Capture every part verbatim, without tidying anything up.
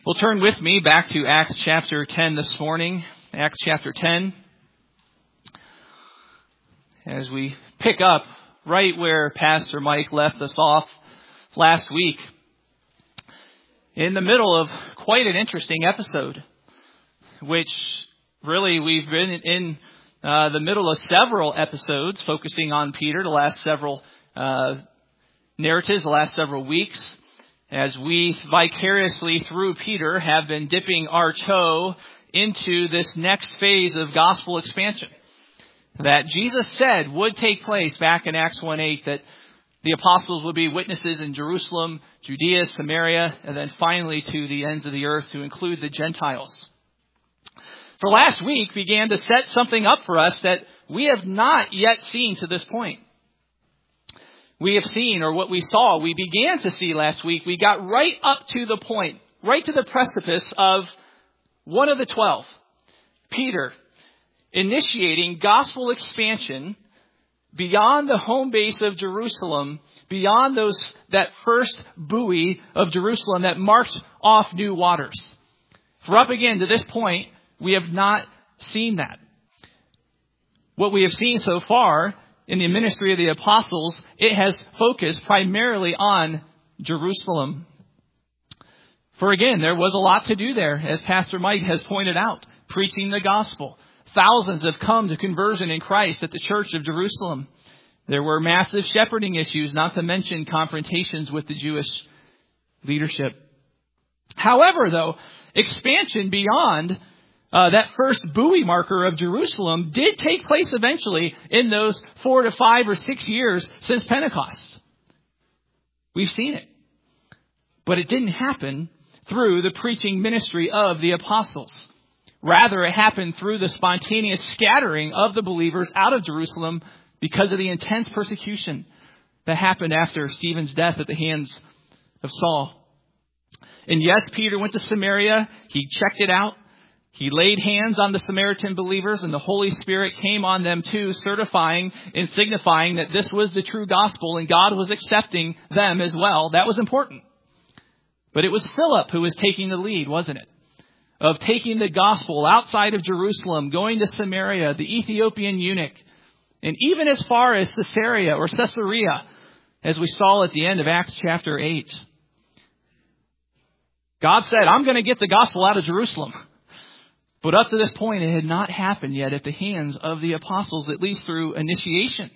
Well, turn with me back to Acts chapter ten this morning. Acts chapter ten. As we pick up right where Pastor Mike left us off last week. In the middle of quite an interesting episode, which really we've been in uh, the middle of several episodes focusing on Peter, the last several uh, narratives, the last several weeks. As we vicariously through Peter have been dipping our toe into this next phase of gospel expansion that Jesus said would take place back in Acts one eight, that the apostles would be witnesses in Jerusalem, Judea, Samaria, and then finally to the ends of the earth, to include the Gentiles. For last week began to set something up for us that we have not yet seen to this point. We have seen, or what we saw, we began to see last week, we got right up to the point, right to the precipice of one of the twelve, Peter, initiating gospel expansion beyond the home base of Jerusalem, beyond those that first buoy of Jerusalem that marked off new waters. For up again to this point, we have not seen that. What we have seen so far in the ministry of the apostles, it has focused primarily on Jerusalem. For again, there was a lot to do there, as Pastor Mike has pointed out, preaching the gospel. Thousands have come to conversion in Christ at the church of Jerusalem. There were massive shepherding issues, not to mention confrontations with the Jewish leadership. However, though, expansion beyond Uh, that first buoy marker of Jerusalem did take place eventually in those four to five or six years since Pentecost. We've seen it. But it didn't happen through the preaching ministry of the apostles. Rather, it happened through the spontaneous scattering of the believers out of Jerusalem because of the intense persecution that happened after Stephen's death at the hands of Saul. And yes, Peter went to Samaria. He checked it out. He laid hands on the Samaritan believers, and the Holy Spirit came on them too, certifying and signifying that this was the true gospel and God was accepting them as well. That was important. But it was Philip who was taking the lead, wasn't it? Of taking the gospel outside of Jerusalem, going to Samaria, the Ethiopian eunuch, and even as far as Caesarea or Caesarea, as we saw at the end of Acts chapter eight. God said, I'm going to get the gospel out of Jerusalem. But up to this point, it had not happened yet at the hands of the apostles, at least through initiation.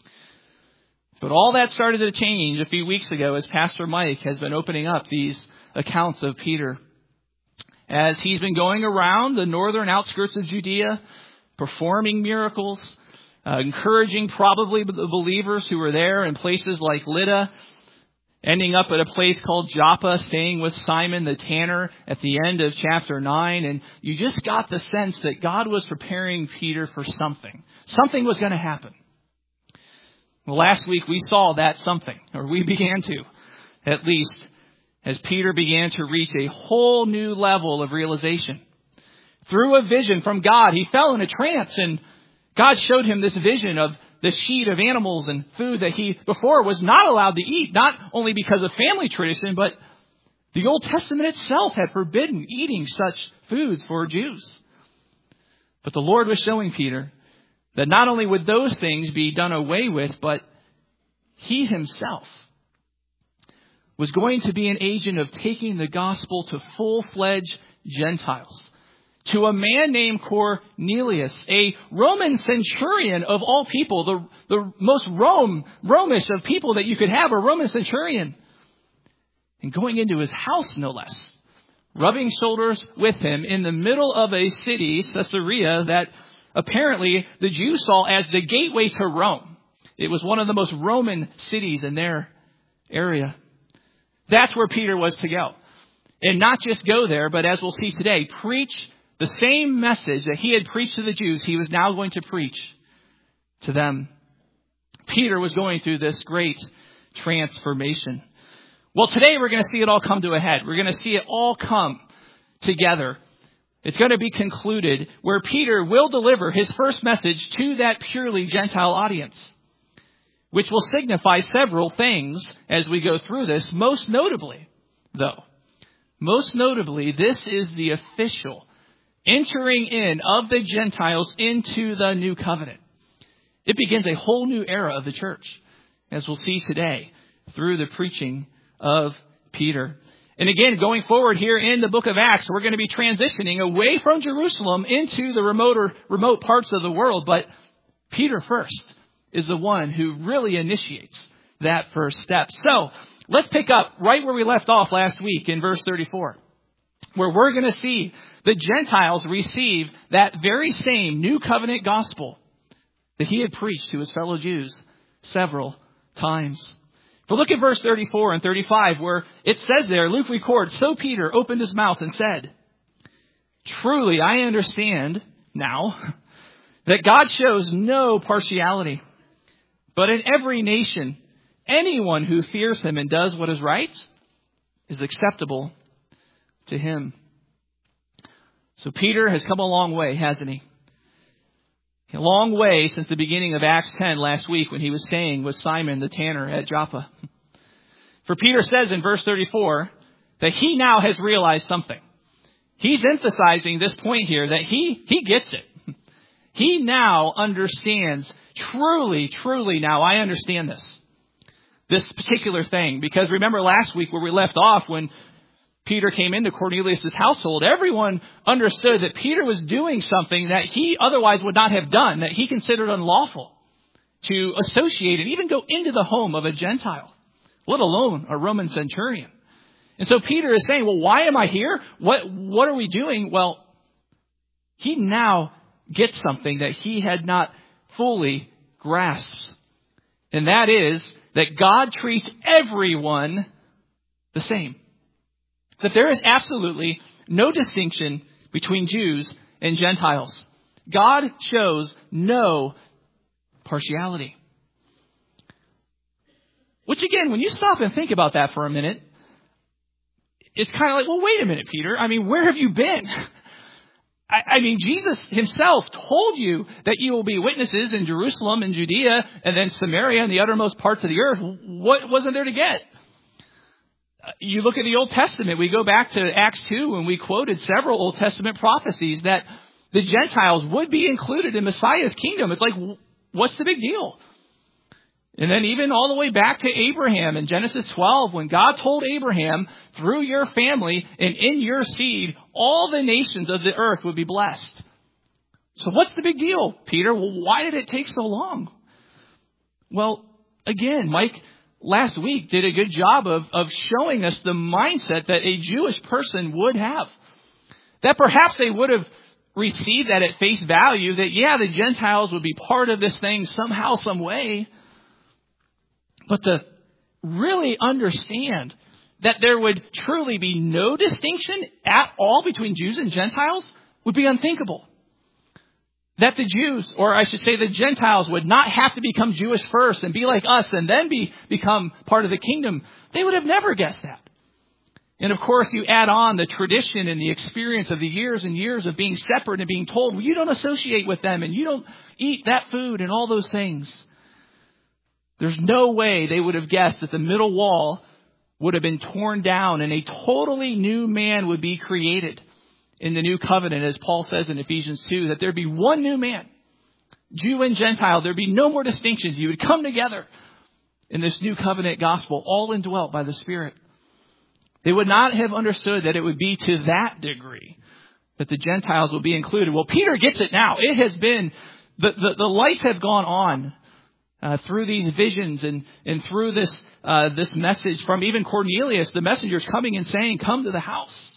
But all that started to change a few weeks ago as Pastor Mike has been opening up these accounts of Peter. As he's been going around the northern outskirts of Judea, performing miracles, uh, encouraging probably the believers who were there in places like Lydda, ending up at a place called Joppa, staying with Simon the tanner at the end of chapter nine. And you just got the sense that God was preparing Peter for something. Something was going to happen. Well, last week we saw that something, or we began to, at least, as Peter began to reach a whole new level of realization. Through a vision from God, he fell in a trance, and God showed him this vision of the sheet of animals and food that he before was not allowed to eat, not only because of family tradition, but the Old Testament itself had forbidden eating such foods for Jews. But the Lord was showing Peter that not only would those things be done away with, but he himself was going to be an agent of taking the gospel to full-fledged Gentiles. To a man named Cornelius, a Roman centurion of all people, the, the most Rome, Romish of people that you could have, a Roman centurion. And going into his house, no less, rubbing shoulders with him in the middle of a city, Caesarea, that apparently the Jews saw as the gateway to Rome. It was one of the most Roman cities in their area. That's where Peter was to go. And not just go there, but as we'll see today, preach the same message that he had preached to the Jews, he was now going to preach to them. Peter was going through this great transformation. Well, today we're going to see it all come to a head. We're going to see it all come together. It's going to be concluded where Peter will deliver his first message to that purely Gentile audience, which will signify several things as we go through this. Most notably, though, Most notably, this is the official entering in of the Gentiles into the new covenant. It begins a whole new era of the church, as we'll see today, through the preaching of Peter. And again, going forward here in the book of Acts, we're going to be transitioning away from Jerusalem into the remoter, remote parts of the world. But Peter first is the one who really initiates that first step. So let's pick up right where we left off last week in verse thirty-four, where we're going to see the Gentiles receive that very same new covenant gospel that he had preached to his fellow Jews several times. But look at verse thirty-four and thirty-five, where it says there, Luke records, "So Peter opened his mouth and said, 'Truly I understand now that God shows no partiality, but in every nation, anyone who fears him and does what is right is acceptable to him.'" So Peter has come a long way, hasn't he? A long way since the beginning of Acts ten last week when he was staying with Simon the tanner at Joppa. For Peter says in verse thirty-four that he now has realized something. He's emphasizing this point here that he, he gets it. He now understands, truly, truly now I understand this. This particular thing. Because remember last week where we left off when Peter came into Cornelius' household, everyone understood that Peter was doing something that he otherwise would not have done, that he considered unlawful to associate and even go into the home of a Gentile, let alone a Roman centurion. And so Peter is saying, well, why am I here? What, what are we doing? Well, he now gets something that he had not fully grasped. And that is that God treats everyone the same. That there is absolutely no distinction between Jews and Gentiles. God shows no partiality. Which again, when you stop and think about that for a minute, it's kind of like, well, wait a minute, Peter. I mean, where have you been? I, I mean, Jesus himself told you that you will be witnesses in Jerusalem and Judea and then Samaria and the uttermost parts of the earth. What wasn't there to get? You look at the Old Testament, we go back to Acts two and we quoted several Old Testament prophecies that the Gentiles would be included in Messiah's kingdom. It's like, what's the big deal? And then even all the way back to Abraham in Genesis twelve, when God told Abraham, through your family and in your seed, all the nations of the earth would be blessed. So what's the big deal, Peter? Well, why did it take so long? Well, again, Mike last week did a good job of, of showing us the mindset that a Jewish person would have. That perhaps they would have received that at face value, that yeah, the Gentiles would be part of this thing somehow, some way. But to really understand that there would truly be no distinction at all between Jews and Gentiles would be unthinkable. That the Jews, or I should say the Gentiles, would not have to become Jewish first and be like us and then be become part of the kingdom. They would have never guessed that. And of course, you add on the tradition and the experience of the years and years of being separate and being told, well, you don't associate with them and you don't eat that food and all those things. There's no way they would have guessed that the middle wall would have been torn down and a totally new man would be created in the new covenant, as Paul says in Ephesians two, that there'd be one new man, Jew and Gentile. There'd be no more distinctions. You would come together in this new covenant gospel, all indwelt by the Spirit. They would not have understood that it would be to that degree that the Gentiles will be included. Well, Peter gets it now. It has been, the, the, the lights have gone on uh, through these visions and, and through this, uh, this message from even Cornelius, the messengers coming and saying, come to the house.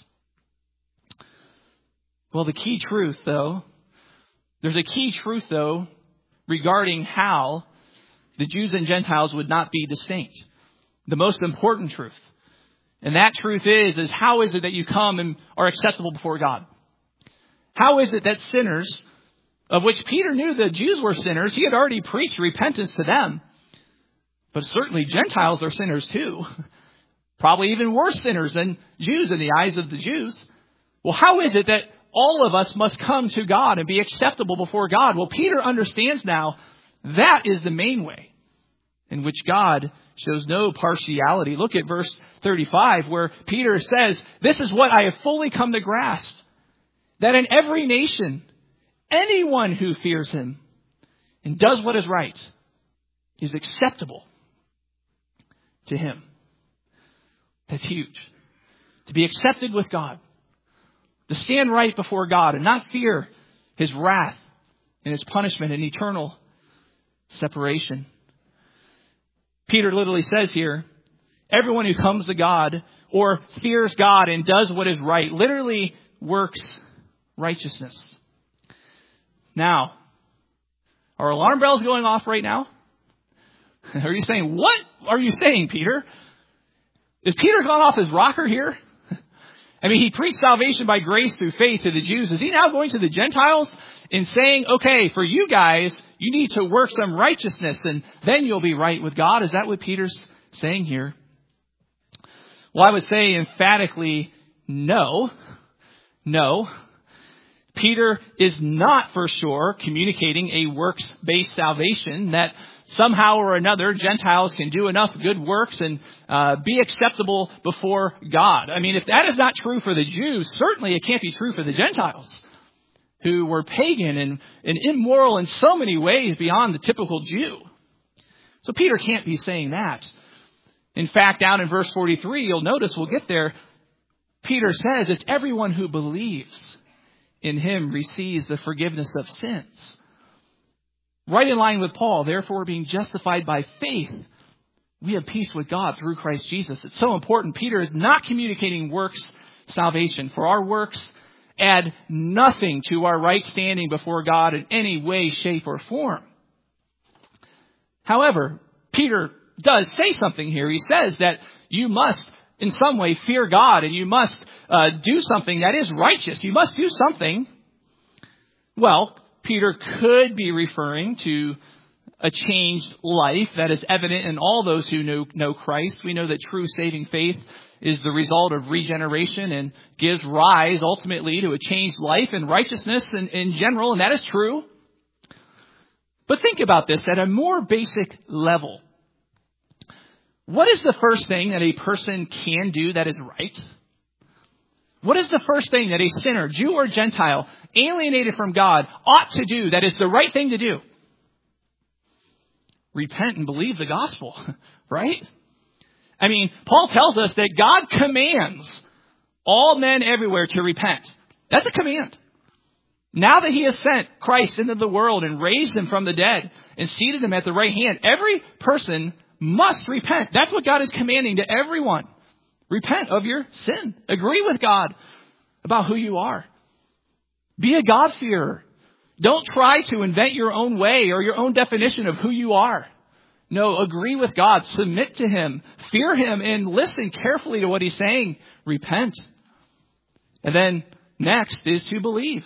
Well, the key truth, though, there's a key truth, though, regarding how the Jews and Gentiles would not be distinct. The most important truth. And that truth is, is how is it that you come and are acceptable before God? How is it that sinners, of which Peter knew the Jews were sinners, he had already preached repentance to them. But certainly Gentiles are sinners too. Probably even worse sinners than Jews in the eyes of the Jews. Well, how is it that all of us must come to God and be acceptable before God? Well, Peter understands now that is the main way. in which God shows no partiality. Look at verse thirty-five, where Peter says, "This is what I have fully come to grasp, that in every nation, anyone who fears him and does what is right is acceptable to him." That's huge. To be accepted with God. To stand right before God and not fear his wrath and his punishment and eternal separation. Peter literally says here, everyone who comes to God or fears God and does what is right literally works righteousness. Now, are alarm bells going off right now? Are you saying, what are you saying, Peter? Is Peter gone off his rocker here? I mean, he preached salvation by grace through faith to the Jews. Is he now going to the Gentiles and saying, okay, for you guys, you need to work some righteousness and then you'll be right with God? Is that what Peter's saying here? Well, I would say emphatically, no. No. Peter is not for sure communicating a works-based salvation that somehow or another Gentiles can do enough good works and uh, be acceptable before God. I mean, if that is not true for the Jews, certainly it can't be true for the Gentiles, who were pagan and, and immoral in so many ways beyond the typical Jew. So Peter can't be saying that. In fact, down in verse forty-three, you'll notice, we'll get there, Peter says it's everyone who believes in him receives the forgiveness of sins. Right in line with Paul, therefore being justified by faith, we have peace with God through Christ Jesus. It's so important. Peter is not communicating works salvation. For our works add nothing to our right standing before God in any way, shape, or form. However, Peter does say something here. He says that you must in some way fear God and you must uh, do something that is righteous. You must do something. Well, Peter could be referring to a changed life that is evident in all those who know, know Christ. We know that true saving faith is the result of regeneration and gives rise ultimately to a changed life and righteousness in, in general, and that is true. But think about this at a more basic level. What is the first thing that a person can do that is right? What is the first thing that a sinner, Jew or Gentile, alienated from God, ought to do that is the right thing to do? Repent and believe the gospel, right? I mean, Paul tells us that God commands all men everywhere to repent. That's a command. Now that he has sent Christ into the world and raised him from the dead and seated him at the right hand, every person must repent. That's what God is commanding to everyone. Repent of your sin. Agree with God about who you are. Be a God-fearer. Don't try to invent your own way or your own definition of who you are. No, agree with God. Submit to him. Fear him and listen carefully to what he's saying. Repent. And then next is to believe.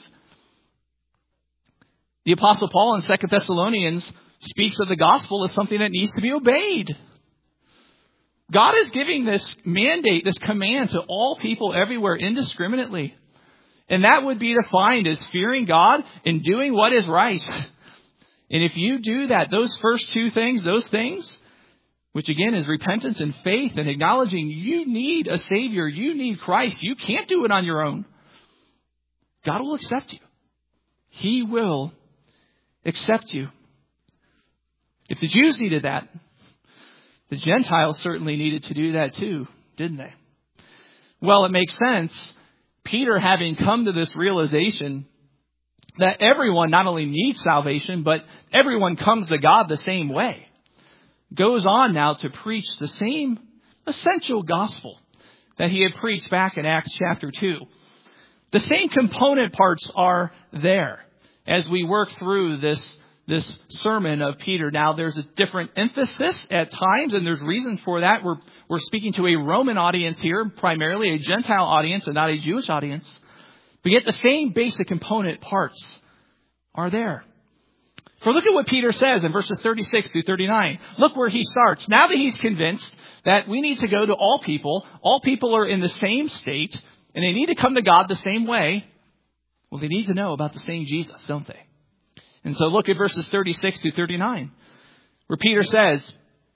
The Apostle Paul in Second Thessalonians speaks of the gospel as something that needs to be obeyed. God is giving this mandate, this command to all people everywhere indiscriminately. And that would be defined as fearing God and doing what is right. And if you do that, those first two things, those things, which again is repentance and faith and acknowledging you need a Savior, you need Christ, you can't do it on your own. God will accept you. He will accept you. If the Jews needed that, the Gentiles certainly needed to do that too, didn't they? Well, it makes sense. Peter, having come to this realization that everyone not only needs salvation, but everyone comes to God the same way, goes on now to preach the same essential gospel that he had preached back in Acts chapter two. The same component parts are there as we work through this This sermon of Peter. Now, there's a different emphasis at times, and there's reason for that. We're we're speaking to a Roman audience here, primarily a Gentile audience and not a Jewish audience. But yet the same basic component parts are there. For look at what Peter says in verses thirty-six through thirty-nine. Look where he starts. Now that he's convinced that we need to go to all people, all people are in the same state, and they need to come to God the same way, well, they need to know about the same Jesus, don't they? And so look at verses thirty-six through thirty-nine, where Peter says,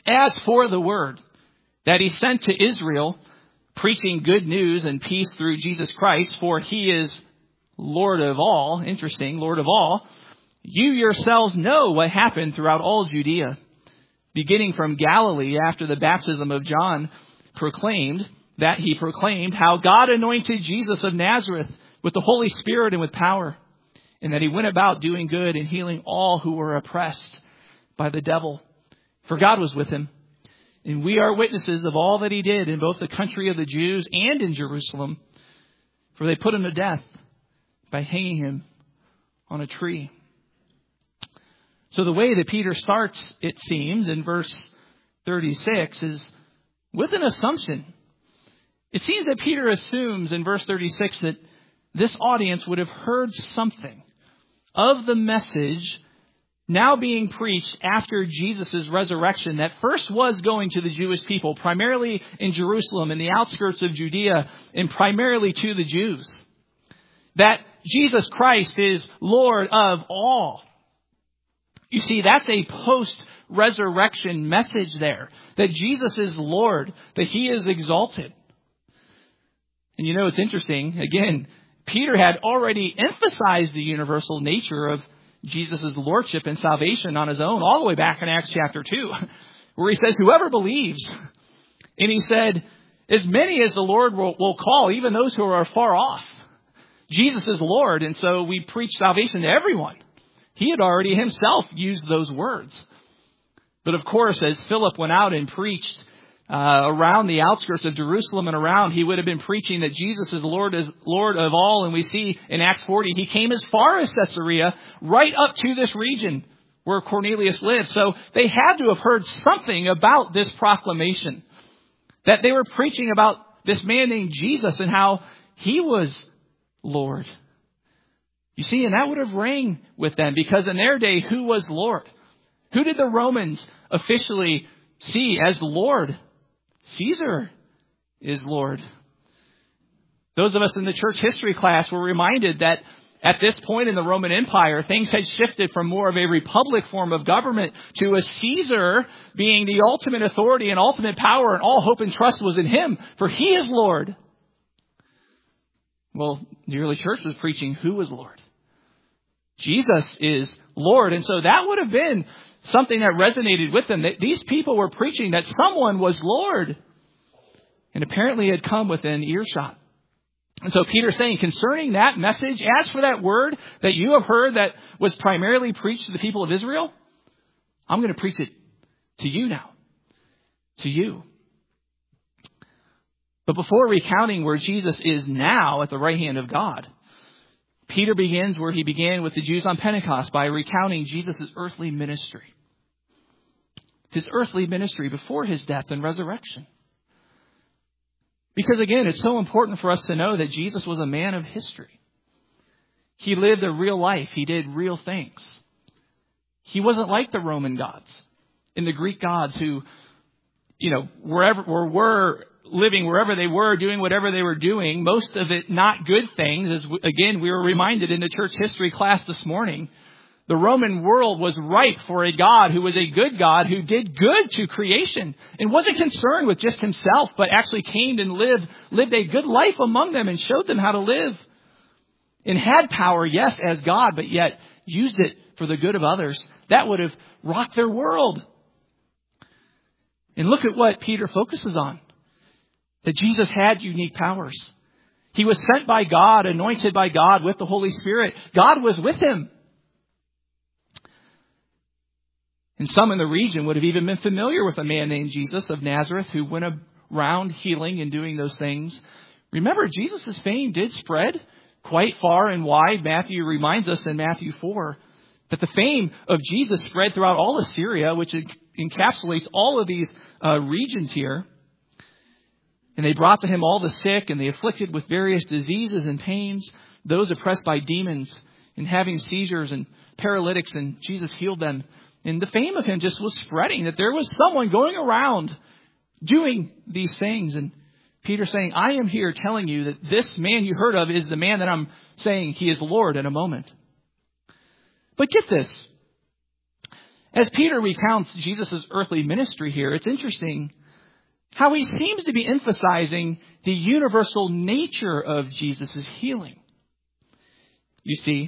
As for the word that he sent to Israel, preaching good news and peace through Jesus Christ, for he is Lord of all. Interesting, Lord of all. You yourselves know what happened throughout all Judea, beginning from Galilee after the baptism of John proclaimed, that he proclaimed how God anointed Jesus of Nazareth with the Holy Spirit and with power, and that he went about doing good and healing all who were oppressed by the devil, for God was with him. And we are witnesses of all that he did in both the country of the Jews and in Jerusalem, for they put him to death by hanging him on a tree. So the way that Peter starts, it seems, in verse thirty-six is with an assumption. It seems that Peter assumes in verse thirty-six that this audience would have heard something of the message now being preached after Jesus' resurrection that first was going to the Jewish people, primarily in Jerusalem, in the outskirts of Judea, and primarily to the Jews. That Jesus Christ is Lord of all. You see, that's a post-resurrection message there. That Jesus is Lord, that he is exalted. And you know, it's interesting. Again, Peter had already emphasized the universal nature of Jesus' lordship and salvation on his own, all the way back in Acts chapter two, where he says, whoever believes. And he said, as many as the Lord will, will call, even those who are far off. Jesus is Lord, and so we preach salvation to everyone. He had already himself used those words. But of course, as Philip went out and preached uh, around the outskirts of Jerusalem and around, he would have been preaching that Jesus is Lord, is Lord of all. And we see in Acts forty, he came as far as Caesarea, right up to this region where Cornelius lived. So they had to have heard something about this proclamation, that they were preaching about this man named Jesus and how he was Lord. You see, and that would have rang with them, because in their day, who was Lord? Who did the Romans officially see as Lord? Caesar is Lord. Those of us in the church history class were reminded that at this point in the Roman Empire, things had shifted from more of a republic form of government to a Caesar being the ultimate authority and ultimate power, and all hope and trust was in him, for he is Lord. Well, the early church was preaching who was Lord. Jesus is Lord. And so that would have been something that resonated with them. That these people were preaching that someone was Lord. And apparently had come within earshot. And so Peter's saying, concerning that message, as for that word that you have heard that was primarily preached to the people of Israel, I'm going to preach it to you now. To you. But before recounting where Jesus is now at the right hand of God, Peter begins where he began with the Jews on Pentecost, by recounting Jesus' earthly ministry. His earthly ministry before his death and resurrection. Because again, it's so important for us to know that Jesus was a man of history. He lived a real life. He did real things. He wasn't like the Roman gods and the Greek gods who, you know, wherever or were living wherever they were, doing whatever they were doing, most of it not good things. As again, we were reminded in the church history class this morning, the Roman world was ripe for a God who was a good God, who did good to creation and wasn't concerned with just himself, but actually came and lived, lived a good life among them and showed them how to live. And had power, yes, as God, but yet used it for the good of others. That would have rocked their world. And look at what Peter focuses on. That Jesus had unique powers. He was sent by God, anointed by God with the Holy Spirit. God was with him. And some in the region would have even been familiar with a man named Jesus of Nazareth who went around healing and doing those things. Remember, Jesus' fame did spread quite far and wide. Matthew reminds us in Matthew four that the fame of Jesus spread throughout all of Syria, which encapsulates all of these uh, regions here. And they brought to him all the sick and the afflicted with various diseases and pains, those oppressed by demons and having seizures and paralytics, and Jesus healed them. And the fame of him just was spreading, that there was someone going around doing these things. And Peter saying, I am here telling you that this man you heard of is the man that I'm saying he is Lord in a moment. But get this. As Peter recounts Jesus' earthly ministry here, it's interesting how he seems to be emphasizing the universal nature of Jesus' healing. You see,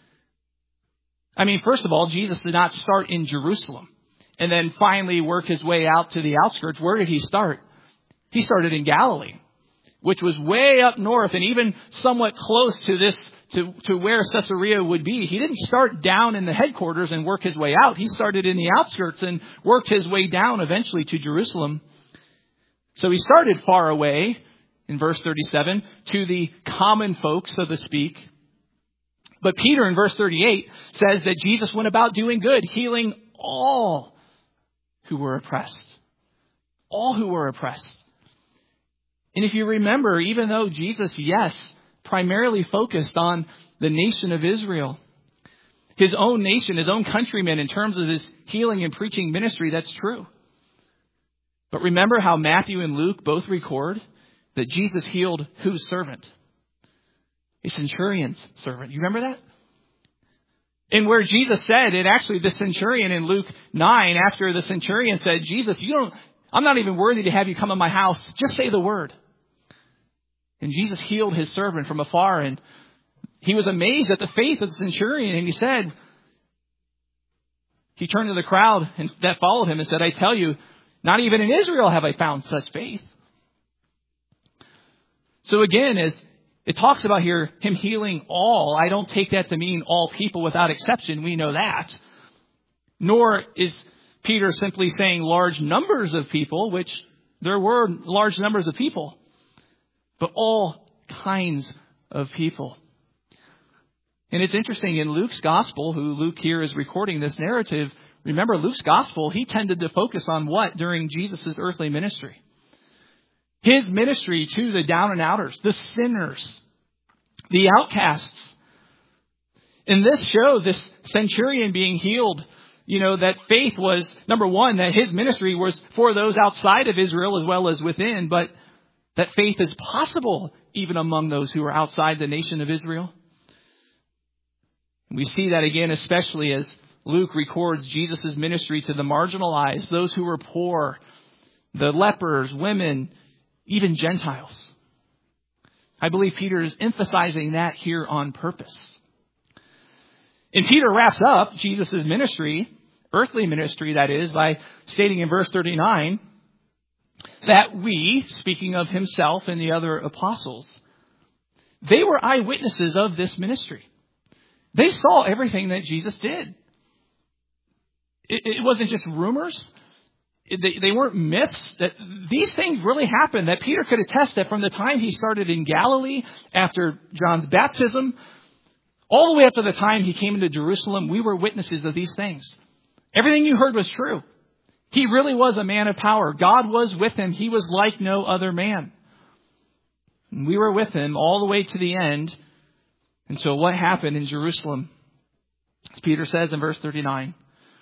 I mean, first of all, Jesus did not start in Jerusalem and then finally work his way out to the outskirts. Where did he start? He started in Galilee, which was way up north and even somewhat close to this, to, to where Caesarea would be. He didn't start down in the headquarters and work his way out. He started in the outskirts and worked his way down eventually to Jerusalem. So he started far away, in verse thirty-seven, to the common folk, so to speak. But Peter in verse thirty-eight says that Jesus went about doing good, healing all who were oppressed. All who were oppressed. And if you remember, even though Jesus, yes, primarily focused on the nation of Israel, his own nation, his own countrymen in terms of his healing and preaching ministry, that's true. But remember how Matthew and Luke both record that Jesus healed whose servant? A centurion's servant. You remember that? And where Jesus said it, actually the centurion in Luke nine, after the centurion said, Jesus, you don't, I'm not even worthy to have you come in my house. Just say the word. And Jesus healed his servant from afar. And he was amazed at the faith of the centurion. And he said, he turned to the crowd and that followed him and said, I tell you, not even in Israel have I found such faith. So again, as it talks about here, him healing all, I don't take that to mean all people without exception. We know that. Nor is Peter simply saying large numbers of people, which there were large numbers of people, but all kinds of people. And it's interesting in Luke's gospel, who Luke here is recording this narrative. Remember, Luke's gospel, he tended to focus on what during Jesus' earthly ministry? His ministry to the down and outers, the sinners, the outcasts. In this show, this centurion being healed, you know, that faith was, number one, that his ministry was for those outside of Israel as well as within, but that faith is possible even among those who are outside the nation of Israel. We see that again, especially as Luke records Jesus' ministry to the marginalized, those who were poor, the lepers, women, even Gentiles. I believe Peter is emphasizing that here on purpose. And Peter wraps up Jesus' ministry, earthly ministry that is, by stating in verse thirty-nine that we, speaking of himself and the other apostles, they were eyewitnesses of this ministry. They saw everything that Jesus did. It, it wasn't just rumors. It, they, they weren't myths. That these things really happened, that Peter could attest that from the time he started in Galilee after John's baptism, all the way up to the time he came into Jerusalem, we were witnesses of these things. Everything you heard was true. He really was a man of power. God was with him. He was like no other man. And we were with him all the way to the end. And so what happened in Jerusalem? As Peter says in verse thirty-nine,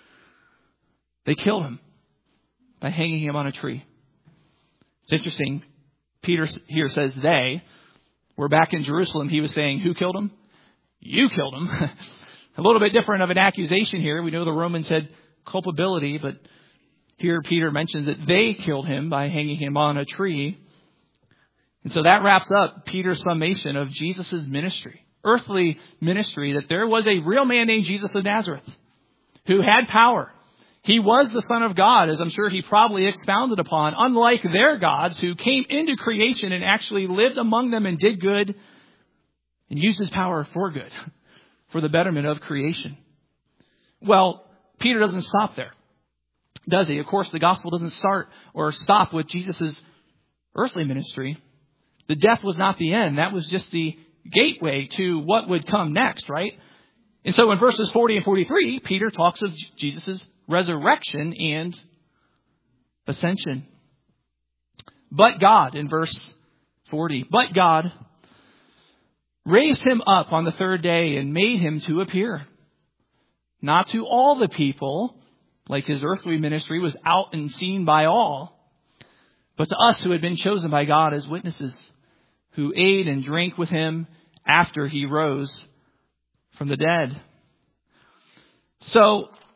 they killed him by hanging him on a tree. It's interesting. Peter here says they. We're back in Jerusalem. He was saying, who killed him? You killed him. A little bit different of an accusation here. We know the Romans had culpability, but here Peter mentions that they killed him by hanging him on a tree. And so that wraps up Peter's summation of Jesus' ministry, earthly ministry, that there was a real man named Jesus of Nazareth who had power. He was the Son of God, as I'm sure he probably expounded upon, unlike their gods who came into creation and actually lived among them and did good and used his power for good, for the betterment of creation. Well, Peter doesn't stop there, does he? Of course, the gospel doesn't start or stop with Jesus' earthly ministry. The death was not the end. That was just the gateway to what would come next, right? And so in verses forty and forty-three, Peter talks of Jesus' resurrection and ascension. But God, in verse forty, but God raised him up on the third day and made him to appear, not to all the people, like his earthly ministry was out and seen by all, but to us who had been chosen by God as witnesses, who ate and drank with him after he rose from the dead. So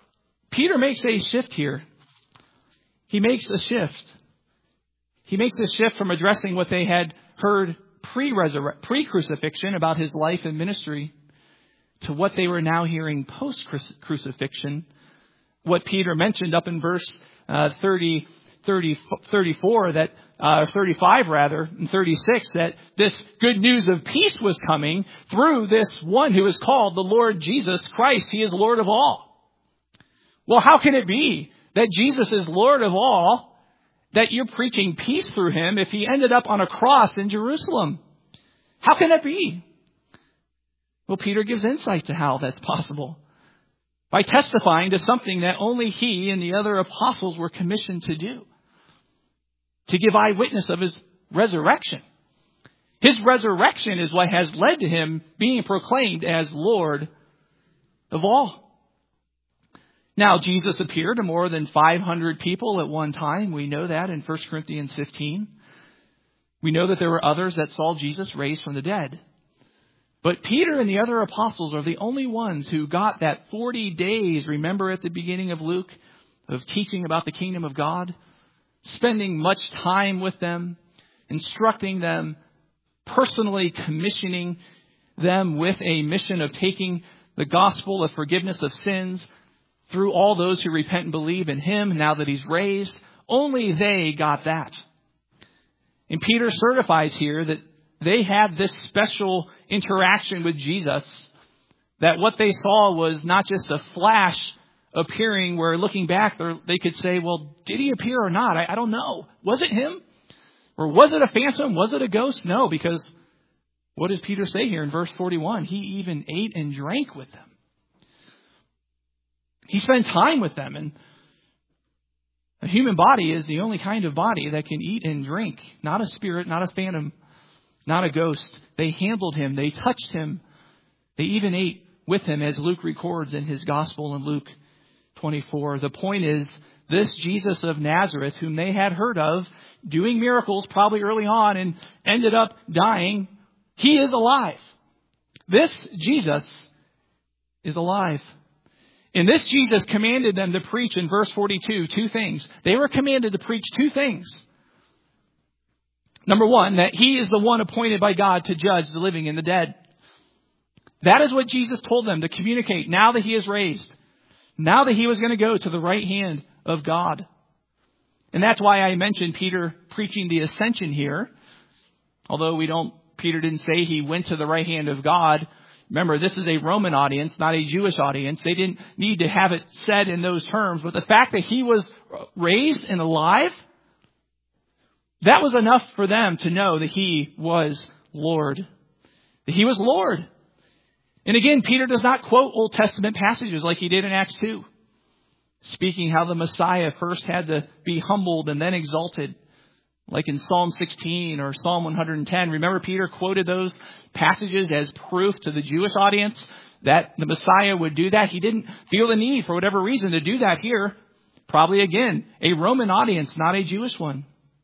Peter makes a shift here. He makes a shift. He makes a shift from addressing what they had heard pre-resurre- pre-crucifixion about his life and ministry to what they were now hearing post-crucifixion. What Peter mentioned up in verse uh, thirty, thirty, thirty-four, that uh, thirty-five rather, and thirty-six, that this good news of peace was coming through this one who is called the Lord Jesus Christ. He is Lord of all. Well, how can it be that Jesus is Lord of all, that you're preaching peace through him, if he ended up on a cross in Jerusalem? How can that be? Well, Peter gives insight to how that's possible by testifying to something that only he and the other apostles were commissioned to do, to give eyewitness of his resurrection. His resurrection is what has led to him being proclaimed as Lord of all. Now, Jesus appeared to more than five hundred people at one time. We know that in First Corinthians fifteen. We know that there were others that saw Jesus raised from the dead. But Peter and the other apostles are the only ones who got that forty days, remember at the beginning of Luke, of teaching about the kingdom of God, spending much time with them, instructing them, personally commissioning them with a mission of taking the gospel of forgiveness of sins through all those who repent and believe in him now that he's raised. Only they got that. And Peter certifies here that they had this special interaction with Jesus, that what they saw was not just a flash appearing where looking back they could say, well, did he appear or not? I, I don't know. Was it him? Or was it a phantom? Was it a ghost? No, because what does Peter say here in verse forty-one? He even ate and drank with them. He spent time with them, and a human body is the only kind of body that can eat and drink. Not a spirit, not a phantom, not a ghost. They handled him. They touched him. They even ate with him, as Luke records in his gospel in Luke twenty-four. The point is, this Jesus of Nazareth, whom they had heard of, doing miracles probably early on and ended up dying, he is alive. This Jesus is alive. And this Jesus commanded them to preach in verse forty-two, two things. They were commanded to preach two things. Number one, that he is the one appointed by God to judge the living and the dead. That is what Jesus told them to communicate now that he is raised. Now that he was going to go to the right hand of God. And that's why I mentioned Peter preaching the ascension here. Although we don't, Peter didn't say he went to the right hand of God. Remember, this is a Roman audience, not a Jewish audience. They didn't need to have it said in those terms. But the fact that he was raised and alive, that was enough for them to know that he was Lord. That he was Lord. And again, Peter does not quote Old Testament passages like he did in Acts two, speaking how the Messiah first had to be humbled and then exalted, like in Psalm sixteen or Psalm one hundred ten. Remember, Peter quoted those passages as proof to the Jewish audience that the Messiah would do that. He didn't feel the need, for whatever reason, to do that here. Probably, again, a Roman audience, not a Jewish one.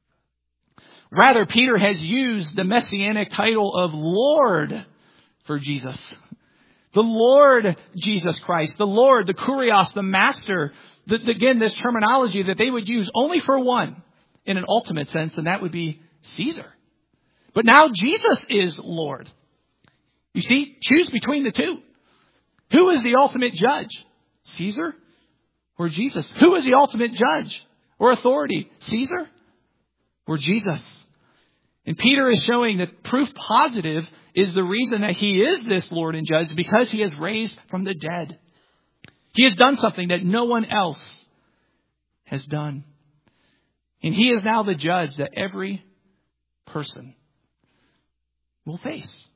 Rather, Peter has used the messianic title of Lord for Jesus. The Lord Jesus Christ, the Lord, the Kurios, the Master. The, again, this terminology that they would use only for one in an ultimate sense, and that would be Caesar. But now Jesus is Lord. You see, choose between the two. Who is the ultimate judge? Caesar or Jesus? Who is the ultimate judge or authority? Caesar or Jesus? And Peter is showing that proof positive is the reason that he is this Lord and judge, because he is raised from the dead. He has done something that no one else has done. And he is now the judge that every person will face.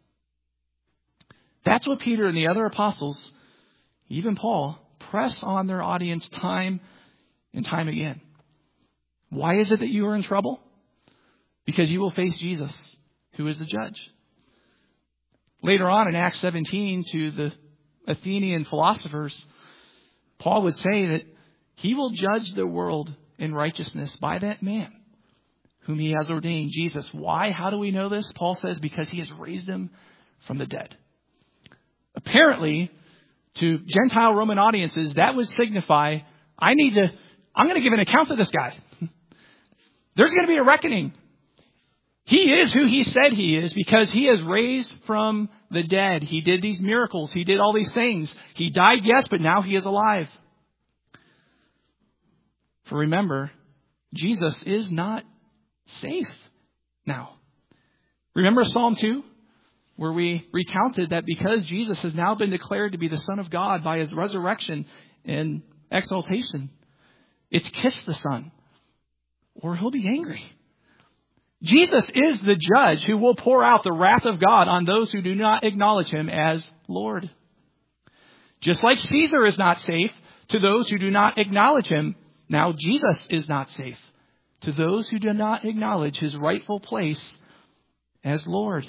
That's what Peter and the other apostles, even Paul, press on their audience time and time again. Why is it that you are in trouble? Because you will face Jesus, who is the judge. Later on in Acts seventeen, to the Athenian philosophers, Paul would say that he will judge the world in righteousness by that man whom he has ordained, Jesus. Why? How do we know this? Paul says, because he has raised him from the dead. Apparently, to Gentile Roman audiences, that would signify I need to, I'm going to give an account to this guy. There's going to be a reckoning. He is who he said he is because he is raised from the dead. He did these miracles. He did all these things. He died, yes, but now he is alive. For remember, Jesus is not safe now. Remember Psalm two, where we recounted that because Jesus has now been declared to be the Son of God by his resurrection and exaltation, it's kiss the Son, or he'll be angry. Jesus is the judge who will pour out the wrath of God on those who do not acknowledge him as Lord. Just like Caesar is not safe to those who do not acknowledge him, now Jesus is not safe to those who do not acknowledge his rightful place as Lord.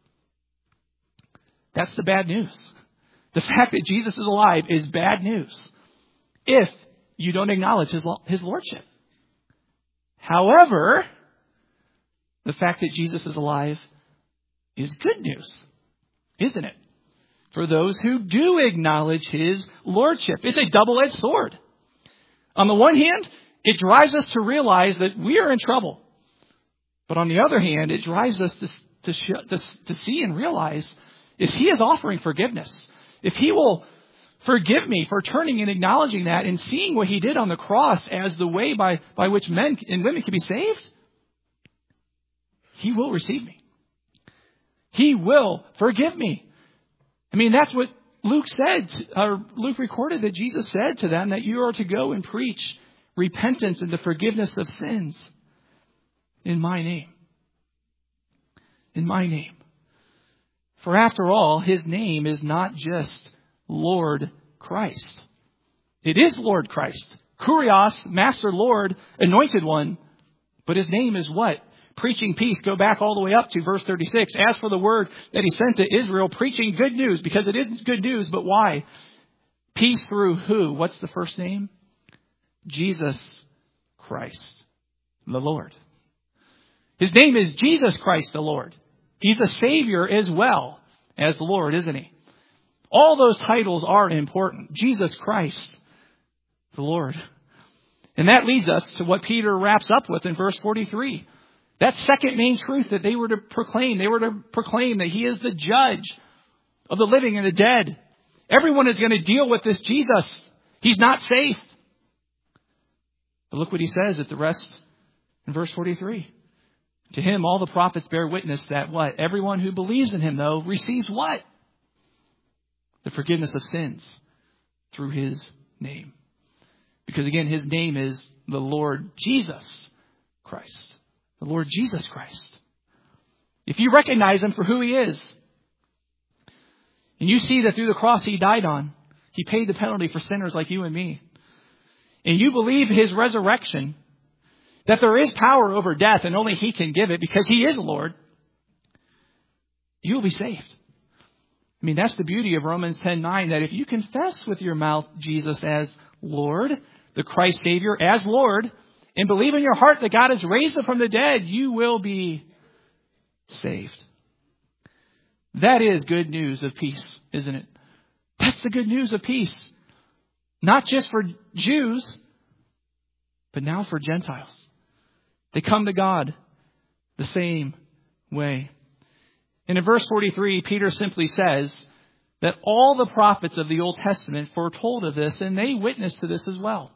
That's the bad news. The fact that Jesus is alive is bad news if you don't acknowledge his, his lordship. However, the fact that Jesus is alive is good news, isn't it? For those who do acknowledge his lordship. It's a double-edged sword. On the one hand, it drives us to realize that we are in trouble. But on the other hand, it drives us to, to, to, to see and realize if he is offering forgiveness, if he will forgive me for turning and acknowledging that and seeing what he did on the cross as the way by, by which men and women can be saved, he will receive me. He will forgive me. I mean, that's what Luke said, or Luke recorded that Jesus said to them, that you are to go and preach repentance and the forgiveness of sins in my name. In my name. For after all, his name is not just Lord Christ. It is Lord Christ. Kurios, Master Lord, Anointed One. But his name is what? Preaching peace. Go back all the way up to verse thirty-six. As for the word that he sent to Israel, preaching good news, because it isn't good news, but why? Peace through who? What's the first name? Jesus Christ, the Lord. His name is Jesus Christ, the Lord. He's a Savior as well as the Lord, isn't he? All those titles are important. Jesus Christ, the Lord. And that leads us to what Peter wraps up with in verse forty-three. That second main truth that they were to proclaim. They were to proclaim that he is the judge of the living and the dead. Everyone is going to deal with this Jesus. He's not safe. But look what he says at the rest in verse forty-three. To him, all the prophets bear witness that what? Everyone who believes in him, though, receives what? The forgiveness of sins through his name. Because again, his name is the Lord Jesus Christ. The Lord Jesus Christ. If you recognize him for who he is, and you see that through the cross he died on, he paid the penalty for sinners like you and me, and you believe his resurrection, that there is power over death and only he can give it because he is Lord, you will be saved. I mean, that's the beauty of Romans ten nine, that if you confess with your mouth Jesus as Lord, the Christ Savior as Lord, and believe in your heart that God has raised him from the dead, you will be saved. That is good news of peace, isn't it? That's the good news of peace. Not just for Jews, but now for Gentiles. They come to God the same way. And in verse forty-three, Peter simply says that all the prophets of the Old Testament foretold of this, and they witnessed to this as well.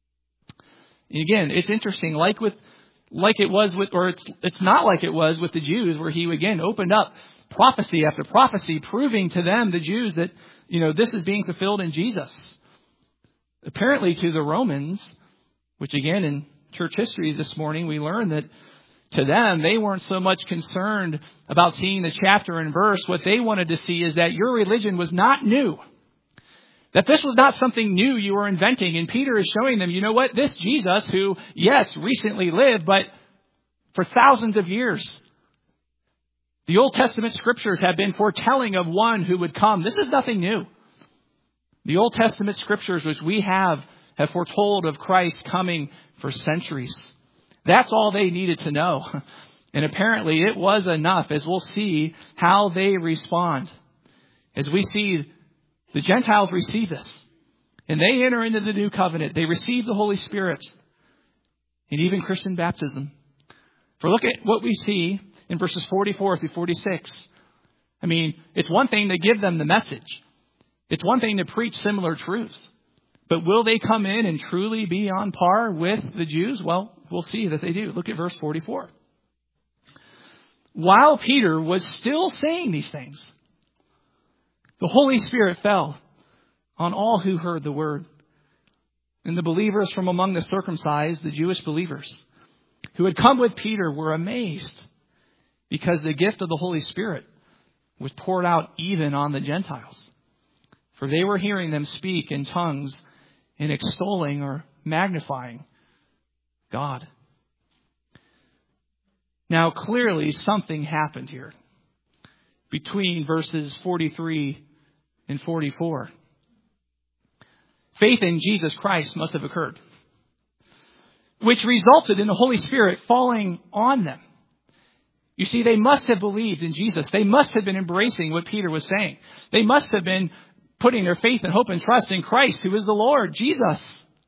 And again, it's interesting, like with, like it was with, or it's, it's not like it was with the Jews, where he again opened up prophecy after prophecy, proving to them, the Jews, that, you know, this is being fulfilled in Jesus. Apparently to the Romans, which again in church history this morning, we learned that to them, they weren't so much concerned about seeing the chapter and verse. What they wanted to see is that your religion was not new. That this was not something new you were inventing. And Peter is showing them, you know what? This Jesus, who, yes, recently lived, but for thousands of years, the Old Testament scriptures have been foretelling of one who would come. This is nothing new. The Old Testament scriptures, which we have, have foretold of Christ coming for centuries. That's all they needed to know. And apparently it was enough, as we'll see how they respond. As we see the Gentiles receive this. And they enter into the new covenant. They receive the Holy Spirit and even Christian baptism. For look at what we see in verses forty-four through forty-six. I mean, it's one thing to give them the message. It's one thing to preach similar truths. But will they come in and truly be on par with the Jews? Well, we'll see that they do. Look at verse forty-four. While Peter was still saying these things, the Holy Spirit fell on all who heard the word. And the believers from among the circumcised, the Jewish believers, who had come with Peter, were amazed because the gift of the Holy Spirit was poured out even on the Gentiles. For they were hearing them speak in tongues and extolling or magnifying God. Now, clearly something happened here between verses forty-three and forty-four. Faith in Jesus Christ must have occurred, which resulted in the Holy Spirit falling on them. You see, they must have believed in Jesus. They must have been embracing what Peter was saying. They must have been putting their faith and hope and trust in Christ, who is the Lord, Jesus.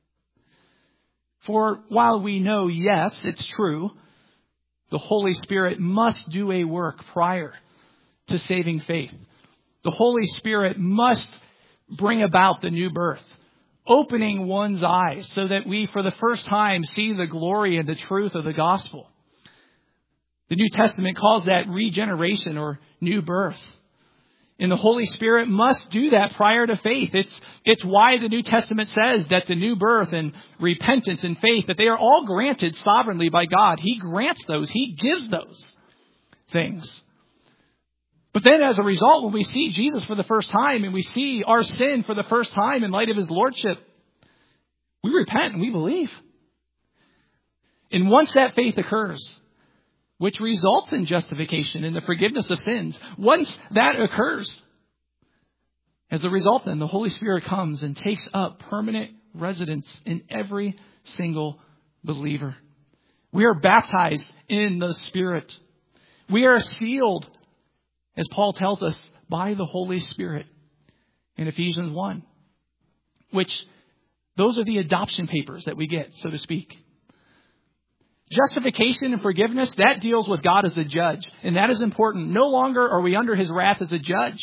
For while we know, yes, it's true, the Holy Spirit must do a work prior to saving faith. The Holy Spirit must bring about the new birth, opening one's eyes so that we, for the first time, see the glory and the truth of the gospel. The New Testament calls that regeneration or new birth. And the Holy Spirit must do that prior to faith. It's, it's why the New Testament says that the new birth and repentance and faith, that they are all granted sovereignly by God. He grants those. He gives those things. But then as a result, when we see Jesus for the first time and we see our sin for the first time in light of his lordship, we repent and we believe. And once that faith occurs, which results in justification and the forgiveness of sins, once that occurs, as a result then, the Holy Spirit comes and takes up permanent residence in every single believer. We are baptized in the Spirit. We are sealed, as Paul tells us, by the Holy Spirit in Ephesians one, which those are the adoption papers that we get, so to speak. Justification and forgiveness, that deals with God as a judge, and that is important. No longer are we under his wrath as a judge.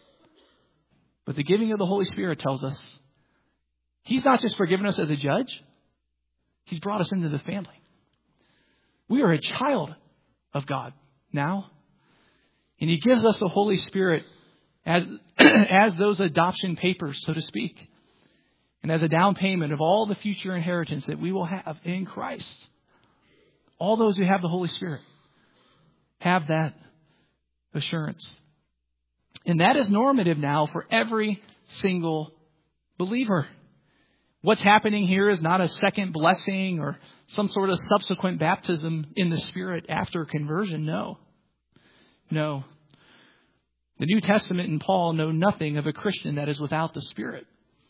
But the giving of the Holy Spirit tells us he's not just forgiven us as a judge, he's brought us into the family. We are a child of God now. And he gives us the Holy Spirit as, as those adoption papers, so to speak. And as a down payment of all the future inheritance that we will have in Christ. All those who have the Holy Spirit have that assurance. And that is normative now for every single believer. What's happening here is not a second blessing or some sort of subsequent baptism in the Spirit after conversion. No. No. The New Testament and Paul know nothing of a Christian that is without the Spirit.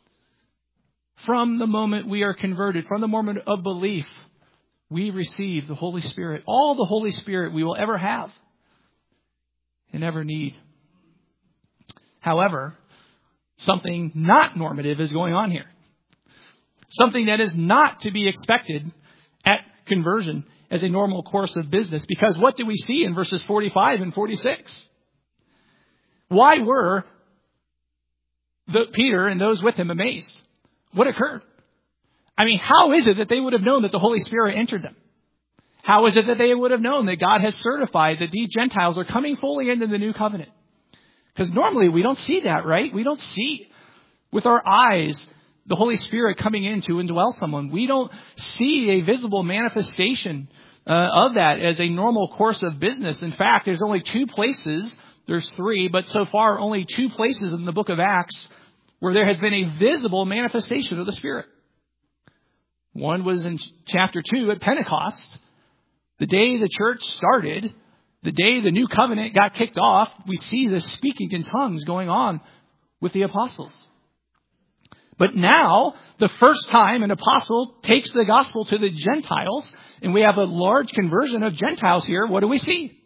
From the moment we are converted, from the moment of belief, we receive the Holy Spirit. All the Holy Spirit we will ever have and ever need. However, something not normative is going on here. Something that is not to be expected at conversion as a normal course of business. Because what do we see in verses forty-five and forty-six? Why were the, Peter and those with him amazed? What occurred? I mean, how is it that they would have known that the Holy Spirit entered them? How is it that they would have known that God has certified that these Gentiles are coming fully into the new covenant? Because normally we don't see that, right? We don't see with our eyes the Holy Spirit coming in to indwell someone. We don't see a visible manifestation uh, of that as a normal course of business. In fact, there's only two places, there's three, but so far only two places in the book of Acts where there has been a visible manifestation of the Spirit. One was in chapter two at Pentecost. The day the church started, the day the new covenant got kicked off, we see the speaking in tongues going on with the apostles. But now, the first time an apostle takes the gospel to the Gentiles, and we have a large conversion of Gentiles here, what do we see?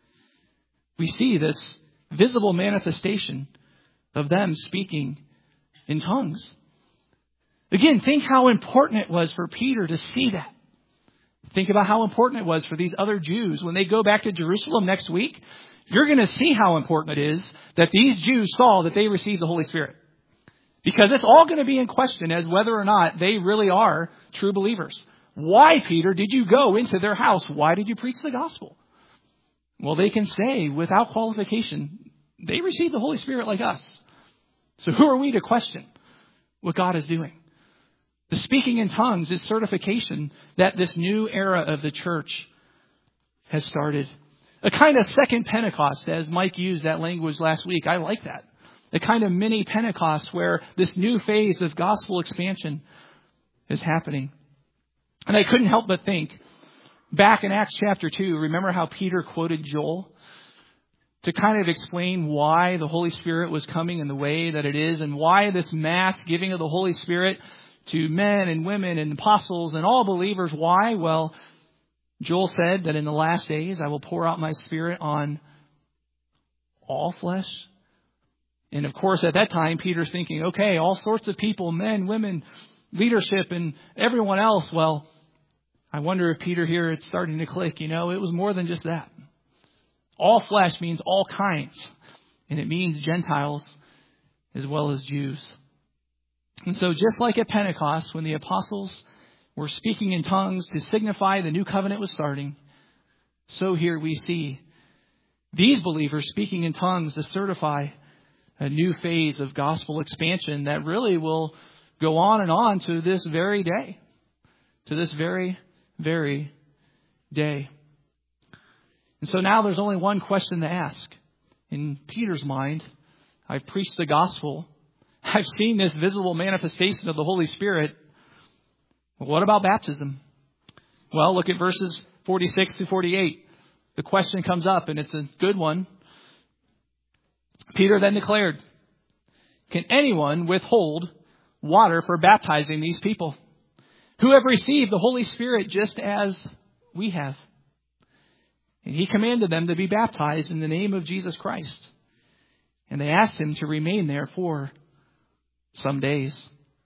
We see this visible manifestation of them speaking in tongues. Again, think how important it was for Peter to see that. Think about how important it was for these other Jews. When they go back to Jerusalem next week, you're going to see how important it is that these Jews saw that they received the Holy Spirit. Because it's all going to be in question as whether or not they really are true believers. Why, Peter, did you go into their house? Why did you preach the gospel? Well, they can say without qualification, they received the Holy Spirit like us. So who are we to question what God is doing? The speaking in tongues is certification that this new era of the church has started. A kind of second Pentecost, as Mike used that language last week. I like that. A kind of mini Pentecost where this new phase of gospel expansion is happening. And I couldn't help but think, back in Acts chapter two, remember how Peter quoted Joel to kind of explain why the Holy Spirit was coming in the way that it is and why this mass giving of the Holy Spirit to men and women and apostles and all believers. Why? Well, Joel said that in the last days I will pour out my Spirit on all flesh. And of course, at that time, Peter's thinking, okay, all sorts of people, men, women, leadership, and everyone else. Well, I wonder if Peter here, it's starting to click. You know, it was more than just that. All flesh means all kinds. And it means Gentiles as well as Jews. And so just like at Pentecost, when the apostles were speaking in tongues to signify the new covenant was starting, so here we see these believers speaking in tongues to certify a new phase of gospel expansion that really will go on and on to this very day. To this very, very day. And so now there's only one question to ask. In Peter's mind, I've preached the gospel. I've seen this visible manifestation of the Holy Spirit. Well, what about baptism? Well, look at verses forty-six to forty-eight. The question comes up, and it's a good one. Peter then declared, can anyone withhold water for baptizing these people who have received the Holy Spirit just as we have? And he commanded them to be baptized in the name of Jesus Christ. And they asked him to remain there for some days.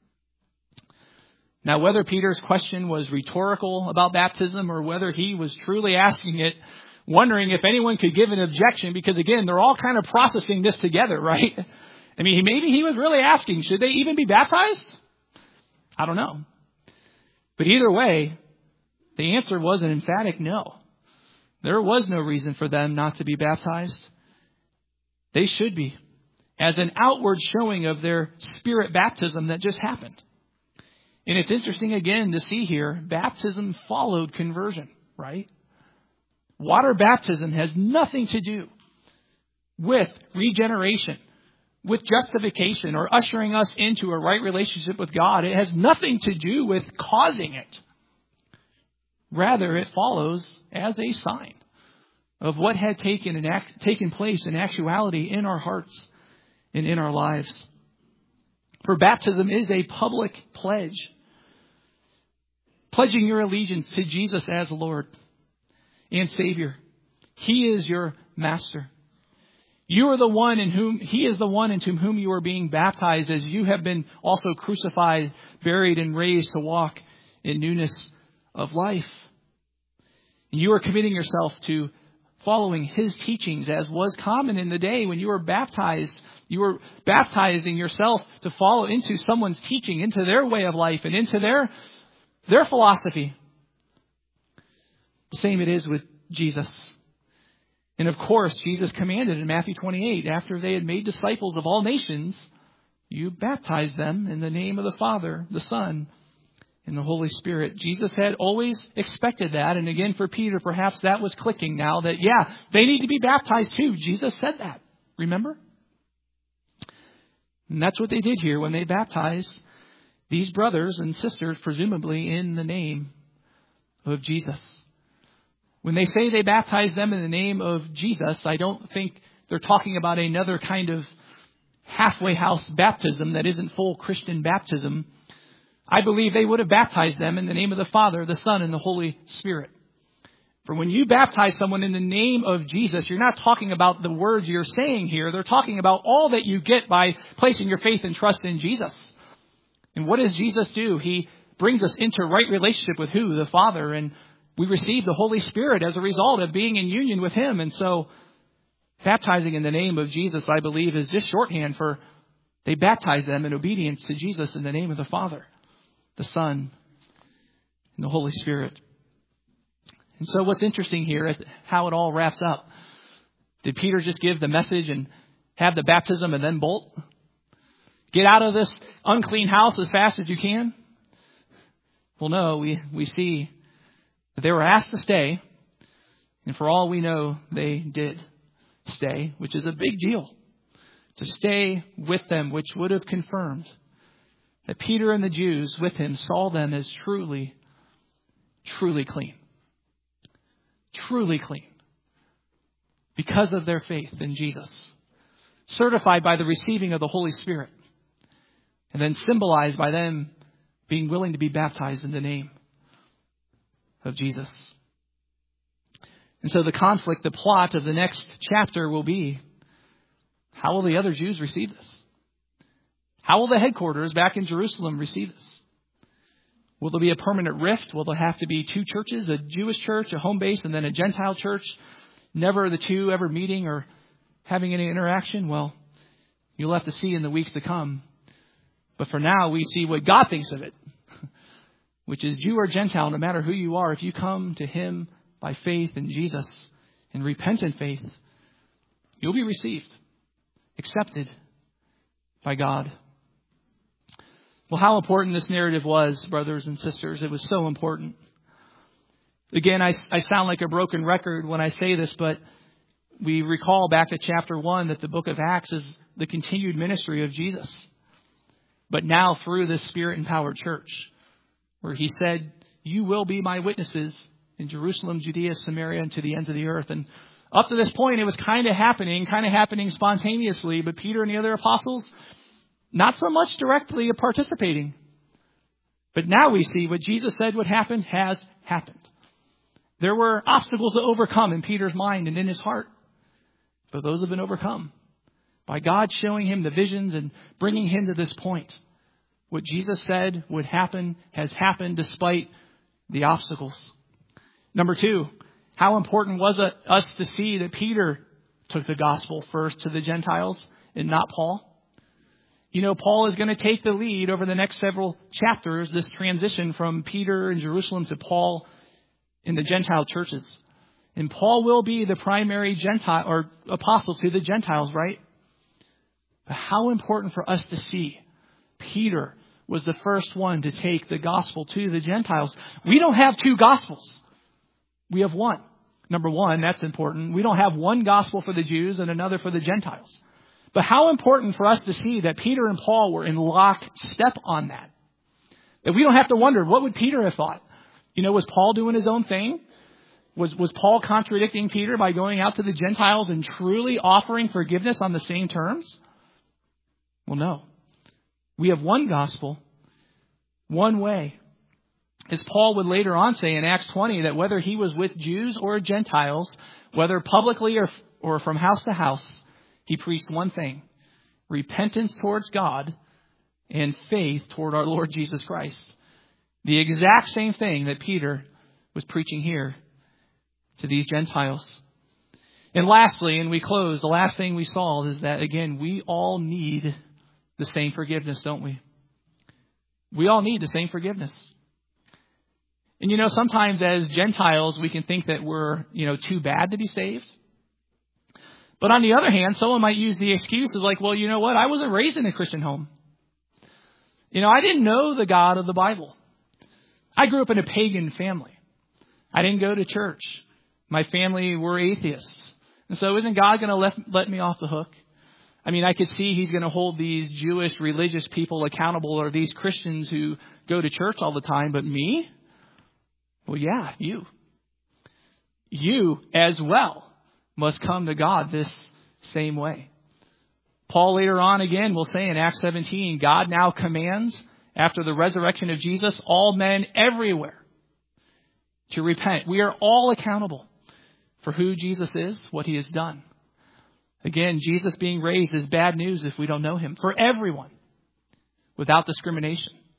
Now, whether Peter's question was rhetorical about baptism or whether he was truly asking it, wondering if anyone could give an objection, because again, they're all kind of processing this together, right? I mean, maybe he was really asking, should they even be baptized? I don't know. But either way, the answer was an emphatic no. There was no reason for them not to be baptized. They should be, as an outward showing of their spirit baptism that just happened. And it's interesting again to see here, baptism followed conversion, right? Water baptism has nothing to do with regeneration, with justification, or ushering us into a right relationship with God. It has nothing to do with causing it. Rather, it follows as a sign of what had taken, and act, taken place in actuality in our hearts and in our lives. For baptism is a public pledge, pledging your allegiance to Jesus as Lord and Savior. He is your master. You are the one in whom, He is the one into whom you are being baptized, as you have been also crucified, buried, and raised to walk in newness of life. You are committing yourself to following His teachings, as was common in the day when you were baptized. You were baptizing yourself to follow into someone's teaching, into their way of life, and into their, their philosophy. The same it is with Jesus. And of course, Jesus commanded in Matthew twenty-eight, after they had made disciples of all nations, you baptize them in the name of the Father, the Son, and the Holy Spirit. Jesus had always expected that. And again, for Peter, perhaps that was clicking now that, yeah, they need to be baptized too. Jesus said that. Remember? And that's what they did here when they baptized these brothers and sisters, presumably in the name of Jesus. When they say they baptize them in the name of Jesus, I don't think they're talking about another kind of halfway house baptism that isn't full Christian baptism. I believe they would have baptized them in the name of the Father, the Son, and the Holy Spirit. For when you baptize someone in the name of Jesus, you're not talking about the words you're saying here. They're talking about all that you get by placing your faith and trust in Jesus. And what does Jesus do? He brings us into right relationship with who? The Father. And we receive the Holy Spirit as a result of being in union with Him. And so baptizing in the name of Jesus, I believe, is just shorthand for they baptize them in obedience to Jesus in the name of the Father, the Son, and the Holy Spirit. And so what's interesting here, how it all wraps up. Did Peter just give the message and have the baptism and then bolt? Get out of this unclean house as fast as you can? Well, no, we, we see that they were asked to stay. And for all we know, they did stay, which is a big deal. To stay with them, which would have confirmed that Peter and the Jews with him saw them as truly, truly clean. Truly clean. Because of their faith in Jesus. Certified by the receiving of the Holy Spirit. And then symbolized by them being willing to be baptized in the name of Jesus. And so the conflict, the plot of the next chapter will be, how will the other Jews receive this? How will the headquarters back in Jerusalem receive this? Will there be a permanent rift? Will there have to be two churches, a Jewish church, a home base, and then a Gentile church? Never the two ever meeting or having any interaction? Well, you'll have to see in the weeks to come. But for now, we see what God thinks of it, which is Jew or Gentile, no matter who you are, if you come to Him by faith in Jesus and repentant faith, you'll be received, accepted by God. Well, how important this narrative was, brothers and sisters. It was so important. Again, I, I sound like a broken record when I say this, but we recall back to chapter one that the book of Acts is the continued ministry of Jesus. But now through this Spirit-empowered church, where He said, you will be my witnesses in Jerusalem, Judea, Samaria, and to the ends of the earth. And up to this point, it was kind of happening, kind of happening spontaneously. But Peter and the other apostles, not so much directly participating. But now we see what Jesus said would happen has happened. There were obstacles to overcome in Peter's mind and in his heart. But those have been overcome by God showing him the visions and bringing him to this point. What Jesus said would happen has happened despite the obstacles. Number two, how important was it us to see that Peter took the gospel first to the Gentiles and not Paul? You know, Paul is going to take the lead over the next several chapters, this transition from Peter in Jerusalem to Paul in the Gentile churches. And Paul will be the primary Gentile or apostle to the Gentiles, right? But how important for us to see Peter was the first one to take the gospel to the Gentiles. We don't have two gospels. We have one. Number one, that's important. We don't have one gospel for the Jews and another for the Gentiles. But how important for us to see that Peter and Paul were in lockstep on that. That we don't have to wonder, what would Peter have thought? You know, was Paul doing his own thing? Was, was Paul contradicting Peter by going out to the Gentiles and truly offering forgiveness on the same terms? Well, no. We have one gospel, one way. As Paul would later on say in Acts twenty, that whether he was with Jews or Gentiles, whether publicly or, or from house to house, he preached one thing: repentance towards God and faith toward our Lord Jesus Christ. The exact same thing that Peter was preaching here to these Gentiles. And lastly, and we close, the last thing we saw is that, again, we all need the same forgiveness, don't we? We all need the same forgiveness. And you know, sometimes as Gentiles, we can think that we're, you know, too bad to be saved. But on the other hand, someone might use the excuse of like, well, you know what? I wasn't raised in a Christian home. You know, I didn't know the God of the Bible. I grew up in a pagan family. I didn't go to church. My family were atheists. And so isn't God going to let, let me off the hook? I mean, I could see He's going to hold these Jewish religious people accountable, or these Christians who go to church all the time. But me? Well, yeah, you. You as well must come to God this same way. Paul later on again will say in Acts seventeen, God now commands, after the resurrection of Jesus, all men everywhere to repent. We are all accountable for who Jesus is, what He has done. Again, Jesus being raised is bad news if we don't know Him. For everyone, without discrimination.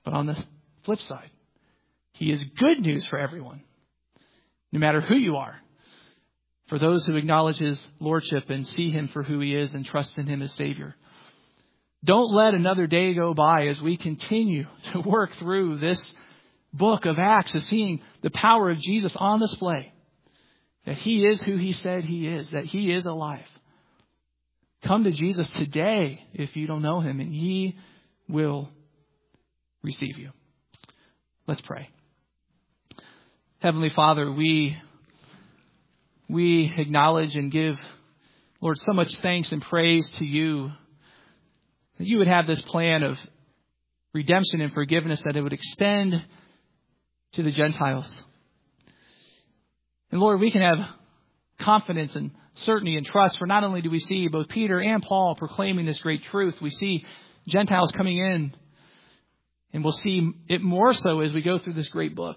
But on the flip side, he is good news for everyone, no matter who you are. For those who acknowledge his lordship and see him for who he is and trust in him as Savior. Don't let another day go by as we continue to work through this book of Acts, of seeing the power of Jesus on display. That he is who he said he is, that he is alive. Come to Jesus today if you don't know him, and he will receive you. Let's pray. Heavenly Father, we we acknowledge and give, Lord, so much thanks and praise to you that you would have this plan of redemption and forgiveness, that it would extend to the Gentiles. And Lord, we can have confidence and certainty and trust, for not only do we see both Peter and Paul proclaiming this great truth, we see Gentiles coming in, and we'll see it more so as we go through this great book.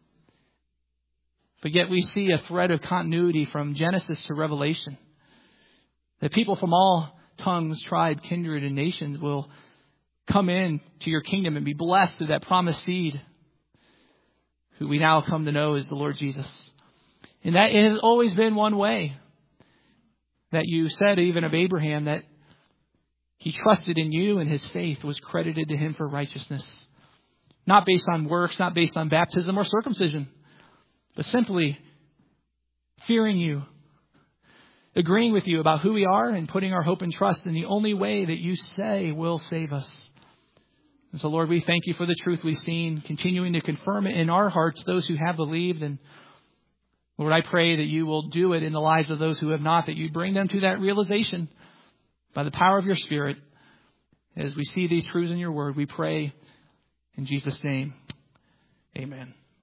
But yet we see a thread of continuity from Genesis to Revelation, that people from all tongues, tribe, kindred, and nations will come in to your kingdom and be blessed through that promised seed, who we now come to know as the Lord Jesus. And that has always been one way that you said even of Abraham, that he trusted in you and his faith was credited to him for righteousness. Not based on works, not based on baptism or circumcision, but simply fearing you, agreeing with you about who we are and putting our hope and trust in the only way that you say will save us. And so, Lord, we thank you for the truth we've seen, continuing to confirm it in our hearts, those who have believed. And Lord, I pray that you will do it in the lives of those who have not, that you bring them to that realization by the power of your Spirit. As we see these truths in your word, we pray in Jesus' name. Amen.